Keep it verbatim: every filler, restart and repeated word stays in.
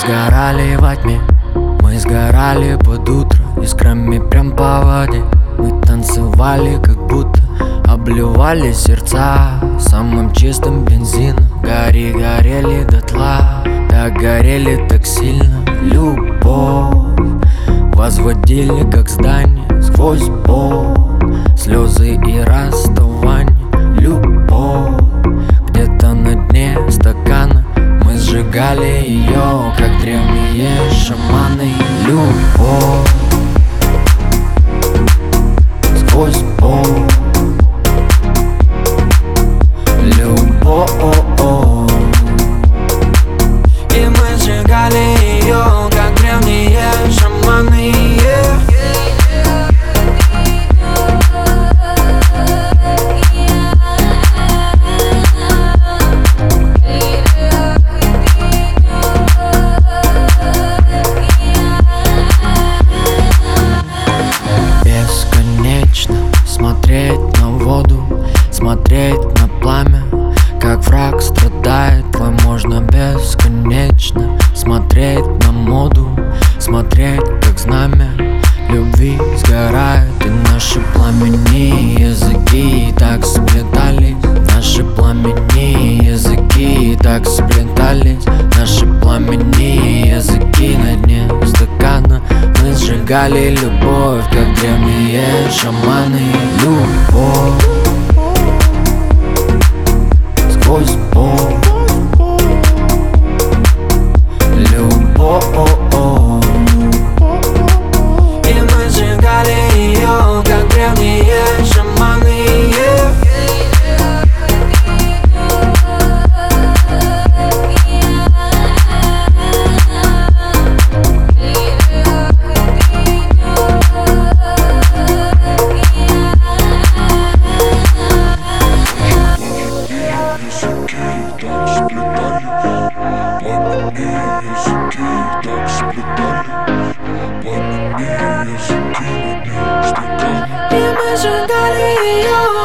сгорали во тьме, мы сгорали под утро, искрами прям по воде. Мы танцевали, как будто обливали сердца самым чистым бензином. Гори, горели дотла, так горели так сильно. Любовь возводили, как здание, сквозь боль, слезы и расставание. Любовь где-то на дне стакана, мы сжигали ее, как древние шаманы. Любовь сквозь боль, любовь, и мы сжигали ее, как древние шаманы. Смотреть на воду, смотреть на пламя, как враг страдает твой, можно бесконечно. Смотреть на моду, смотреть, как знамя любви сгорает. И наши пламени языки так сплетались, наши пламени языки так сплетались, наши пламени языки на дне стакана. Мы сжигали любовь, как древние шаманы. Любовь сквозь боль, любовь, и мы сжигали ее, как древние шаманы. И мы сжигали ее.